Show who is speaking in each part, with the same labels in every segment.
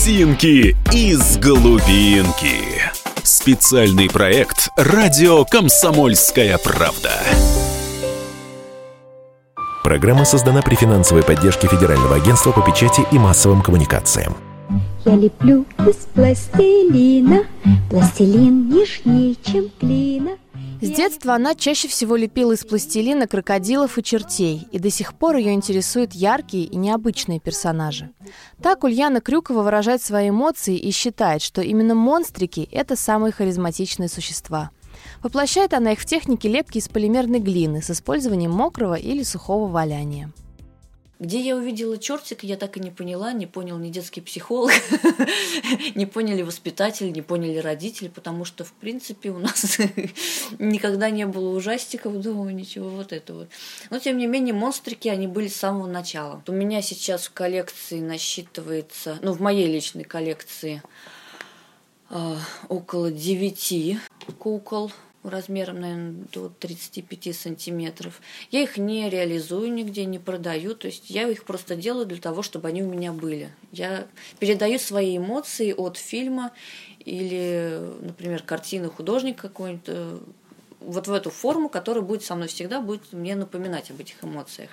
Speaker 1: Картинки из глубинки. Специальный проект «Радио Комсомольская правда».
Speaker 2: Программа создана при финансовой поддержке Федерального агентства по печати и массовым коммуникациям.
Speaker 3: Я леплю из пластилина, пластилин нежнее, чем глина.
Speaker 4: С детства она чаще всего лепила из пластилина крокодилов и чертей, и до сих пор ее интересуют яркие и необычные персонажи. Так Ульяна Крюкова выражает свои эмоции и считает, что именно монстрики – это самые харизматичные существа. Воплощает она их в технике лепки из полимерной глины с использованием мокрого или сухого валяния.
Speaker 5: Где я увидела чертика, я так и не поняла, не понял ни детский психолог, не поняли воспитатели, не поняли родители, потому что, в принципе, у нас никогда не было ужастиков дома, ничего вот этого. Но, тем не менее, монстрики, они были с самого начала. У меня сейчас в коллекции насчитывается, в моей личной коллекции около 9 кукол, размером, наверное, до 35 сантиметров. Я их не реализую нигде, не продаю, то есть я их просто делаю для того, чтобы они у меня были. Я передаю свои эмоции от фильма или, например, картины художника какой-нибудь, вот в эту форму, которая будет со мной всегда, будет мне напоминать об этих эмоциях.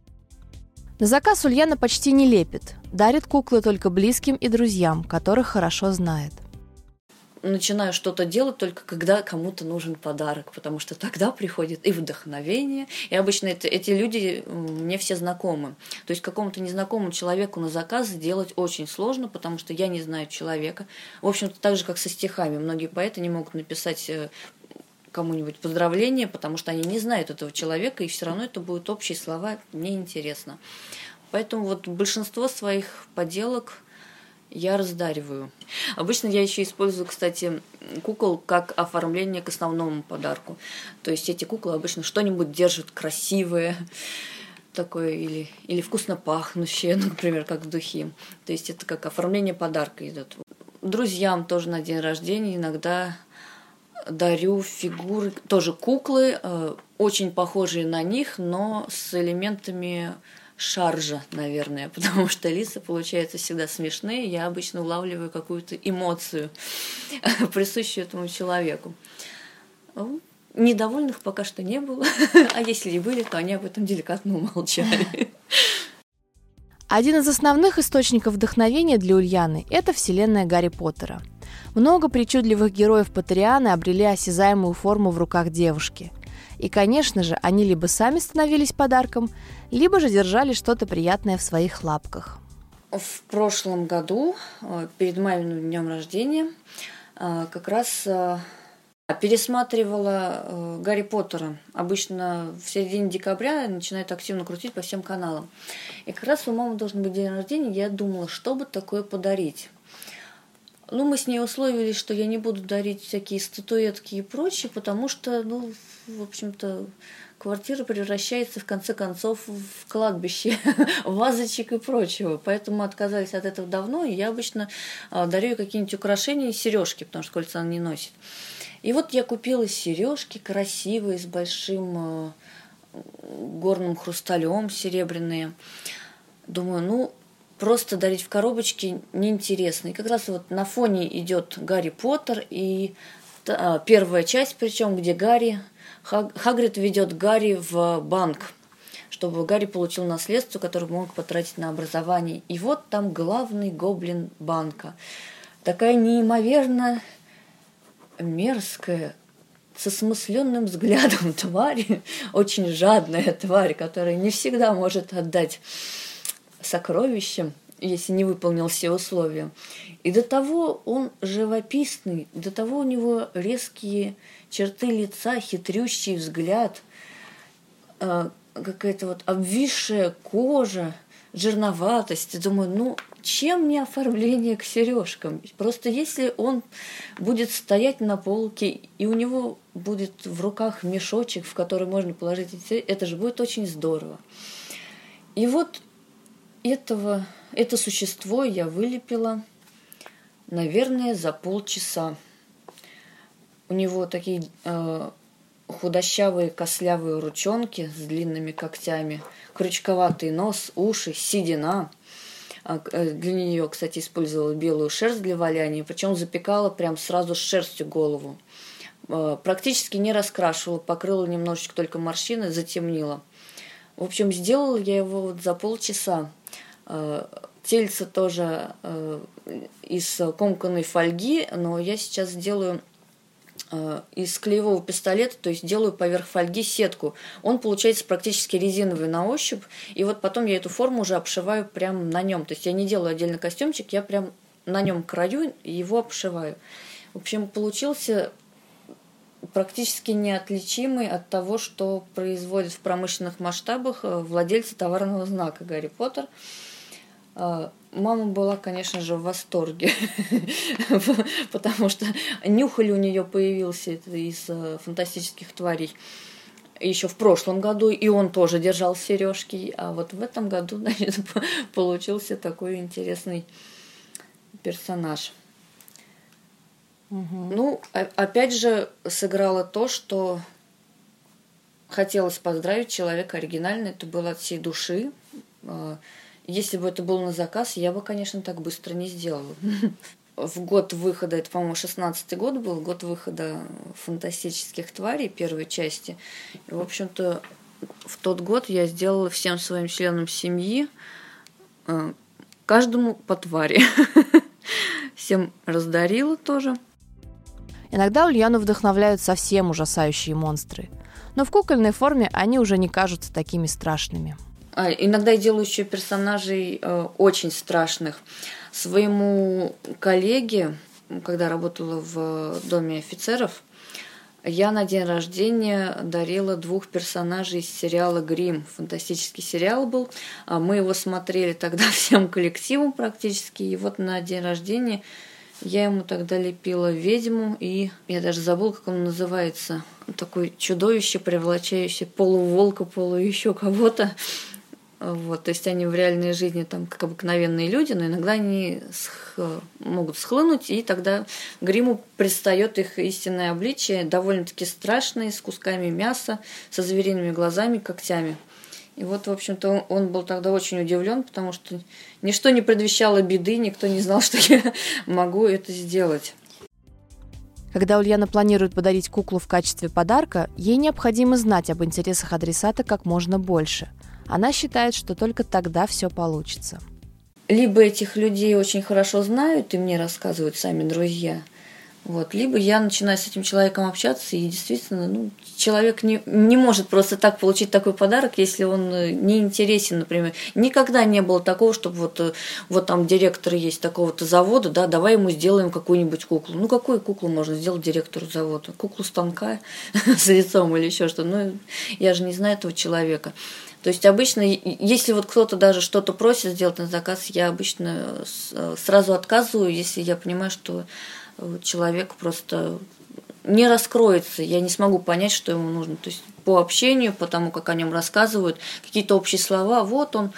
Speaker 4: На заказ Ульяна почти не лепит, дарит куклы только близким и друзьям, которых хорошо знает.
Speaker 5: Начинаю что-то делать только когда кому-то нужен подарок, потому что тогда приходит и вдохновение, и обычно эти люди мне все знакомы. То есть какому-то незнакомому человеку на заказ сделать очень сложно, потому что я не знаю человека. В общем-то, так же, как со стихами. Многие поэты не могут написать кому-нибудь поздравление, потому что они не знают этого человека, и все равно это будут общие слова, неинтересно. Поэтому вот большинство своих поделок я раздариваю. Обычно я еще использую, кстати, кукол как оформление к основному подарку. То есть эти куклы обычно что-нибудь держат красивое, такое или вкусно пахнущее, например, как духи. То есть это как оформление подарка идет. Друзьям тоже на день рождения иногда дарю фигуры, тоже куклы, очень похожие на них, но с элементами шаржа, наверное, потому что лица получаются всегда смешные, я обычно улавливаю какую-то эмоцию, присущую этому человеку. Недовольных пока что не было, а если и были, то они об этом деликатно умолчали.
Speaker 4: Один из основных источников вдохновения для Ульяны – это вселенная Гарри Поттера. Много причудливых героев Поттерианы обрели осязаемую форму в руках девушки. И, конечно же, они либо сами становились подарком, либо же держали что-то приятное в своих лапках.
Speaker 5: В прошлом году, перед моим днем рождения, как раз пересматривала Гарри Поттера. Обычно в середине декабря начинают активно крутить по всем каналам. И как раз у мамы должен быть день рождения, я думала, что бы такое подарить. Мы с ней условились, что я не буду дарить всякие статуэтки и прочее, потому что, в общем-то, квартира превращается, в конце концов, в кладбище вазочек и прочего. Поэтому мы отказались от этого давно, и я обычно дарю ей какие-нибудь украшения и сережки, потому что кольца она не носит. И вот я купила сережки красивые, с большим горным хрусталем, серебряные. Думаю, просто дарить в коробочке неинтересно. И как раз вот на фоне идет Гарри Поттер и первая часть, причем, где Хагрид ведет Гарри в банк, чтобы Гарри получил наследство, которое мог потратить на образование. И вот там главный гоблин банка. Такая неимоверно мерзкая, со смысленным взглядом тварь, очень жадная тварь, которая не всегда может отдать сокровищем, если не выполнил все условия. И до того он живописный, до того у него резкие черты лица, хитрющий взгляд, какая-то вот обвисшая кожа, жирноватость. Я думаю, чем не оформление к сережкам? Просто если он будет стоять на полке, и у него будет в руках мешочек, в который можно положить, это же будет очень здорово. И вот это существо я вылепила, наверное, за полчаса. У него такие худощавые костлявые ручонки с длинными когтями, крючковатый нос, уши, седина. Для нее, кстати, использовала белую шерсть для валяния, причем запекала прям сразу с шерстью голову. Практически не раскрашивала, покрыла немножечко только морщины, затемнила. В общем, сделала я его вот за полчаса. Тельце тоже из комканной фольги, но я сейчас делаю из клеевого пистолета, то есть делаю поверх фольги сетку. Он получается практически резиновый на ощупь, и вот потом я эту форму уже обшиваю прямо на нем. То есть я не делаю отдельно костюмчик, я прям на нем крою и его обшиваю. В общем, получился практически неотличимый от того, что производят в промышленных масштабах владельцы товарного знака Гарри Поттер. Мама была, конечно же, в восторге, потому что нюхаль у нее появился из фантастических тварей еще в прошлом году, и он тоже держал сережки, а вот в этом году, значит, получился такой интересный персонаж. Ну, опять же, сыграло то, что хотелось поздравить человека оригинально, это было от всей души. Если бы это был на заказ, я бы, конечно, так быстро не сделала. В год выхода, это, по-моему, 16-й год был, год выхода «Фантастических тварей» первой части. И, в общем-то, в тот год я сделала всем своим членам семьи, каждому по твари. Всем раздарила тоже.
Speaker 4: Иногда Ульяну вдохновляют совсем ужасающие монстры. Но в кукольной форме они уже не кажутся такими страшными.
Speaker 5: Иногда я делаю еще персонажей очень страшных. Своему коллеге, когда работала в Доме офицеров, я на день рождения дарила 2 персонажей из сериала «Гримм». Фантастический сериал был. Мы его смотрели тогда всем коллективом практически. И вот на день рождения я ему тогда лепила ведьму. И я даже забыла, как он называется. Такое чудовище, превращающее полуволка, полу еще кого-то. Вот, то есть они в реальной жизни там как обыкновенные люди, но иногда они могут схлынуть, и тогда гриму предстает их истинное обличие, довольно-таки страшное, с кусками мяса, со звериными глазами, когтями. И вот, в общем-то, он был тогда очень удивлен, потому что ничто не предвещало беды, никто не знал, что я могу это сделать.
Speaker 4: Когда Ульяна планирует подарить куклу в качестве подарка, ей необходимо знать об интересах адресата как можно больше. Она считает, что только тогда все получится.
Speaker 5: Либо этих людей очень хорошо знают и мне рассказывают сами друзья, вот, либо я начинаю с этим человеком общаться, и действительно, человек не может просто так получить такой подарок, если он не интересен, например. Никогда не было такого, чтобы вот там директор есть такого-то завода, да, давай ему сделаем какую-нибудь куклу. Ну, какую куклу можно сделать директору завода? Куклу станка с лицом или еще что-то? Ну, я же не знаю этого человека. То есть обычно, если вот кто-то даже что-то просит сделать на заказ, я обычно сразу отказываю, если я понимаю, что человек просто не раскроется, я не смогу понять, что ему нужно. То есть по общению, по тому, как о нем рассказывают, какие-то общие слова, вот он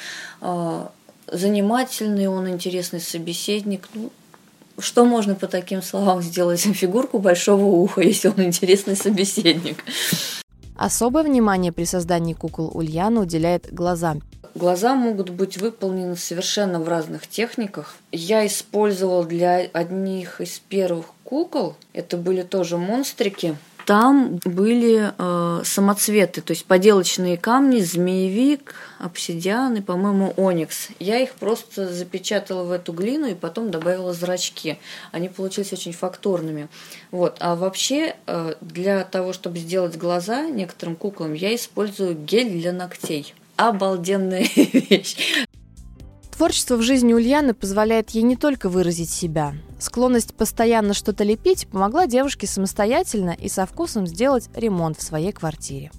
Speaker 5: занимательный, он интересный собеседник. Ну, что можно по таким словам сделать? Фигурку большого уха, если он интересный собеседник.
Speaker 4: Особое внимание при создании кукол Ульяна уделяет глазам.
Speaker 5: Глаза могут быть выполнены совершенно в разных техниках. Я использовала для одних из первых кукол, это были тоже монстрики, там были самоцветы, то есть поделочные камни, змеевик, обсидиан и, по-моему, оникс. Я их просто запечатала в эту глину и потом добавила зрачки. Они получились очень фактурными. Вот. А вообще для того, чтобы сделать глаза некоторым куклам, я использую гель для ногтей. Обалденная вещь.
Speaker 4: Творчество в жизни Ульяны позволяет ей не только выразить себя. Склонность постоянно что-то лепить помогла девушке самостоятельно и со вкусом сделать ремонт в своей квартире.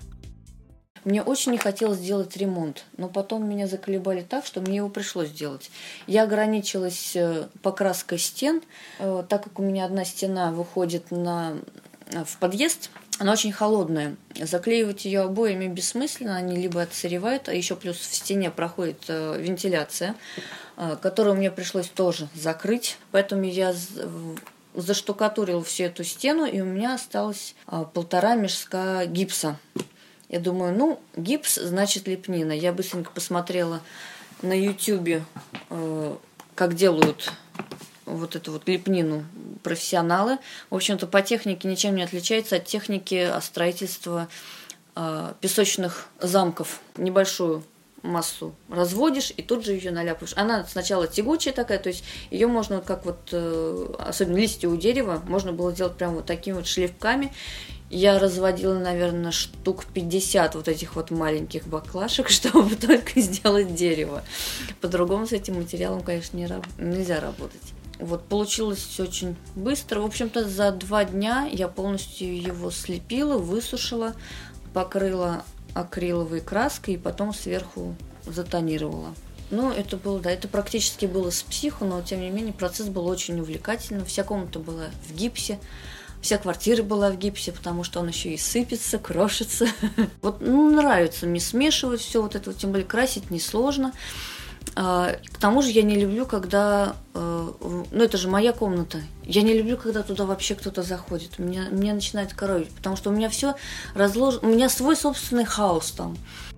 Speaker 5: Мне очень не хотелось делать ремонт, но потом меня заколебали так, что мне его пришлось делать. Я ограничилась покраской стен, так как у меня одна стена выходит в подъезд, она очень холодная. Заклеивать ее обоями бессмысленно, они либо отсыревают, а еще плюс в стене проходит вентиляция, которую мне пришлось тоже закрыть. Поэтому я заштукатурила всю эту стену, и у меня осталось 1,5 мешка гипса. Я думаю, гипс значит лепнина. Я быстренько посмотрела на YouTube, как делают вот эту вот лепнину профессионалы. В общем-то, по технике ничем не отличается от техники строительства песочных замков. Небольшую массу разводишь и тут же ее наляпываешь. Она сначала тягучая такая, то есть ее можно вот как вот, особенно листья у дерева, можно было делать прям вот такими вот шлифками. Я разводила, наверное, штук 50 вот этих вот маленьких баклашек, чтобы только сделать дерево. По-другому с этим материалом, конечно, нельзя работать. Вот, получилось все очень быстро. В общем-то, за 2 дня я полностью его слепила, высушила, покрыла акриловой краской и потом сверху затонировала. Ну, это было, да, это практически было с психу, но, тем не менее, процесс был очень увлекательным. Вся комната была в гипсе. Вся квартира была в гипсе, потому что он еще и сыпется, крошится. Вот, нравится мне смешивать все вот это, тем более красить несложно. К тому же я не люблю, когда... это же моя комната. Я не люблю, когда туда вообще кто-то заходит. Меня начинает коровить, потому что у меня все разложено... У меня свой собственный хаос там.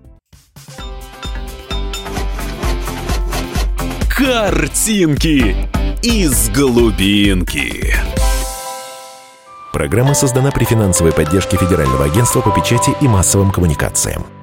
Speaker 1: Картинки из глубинки.
Speaker 2: Программа создана при финансовой поддержке Федерального агентства по печати и массовым коммуникациям.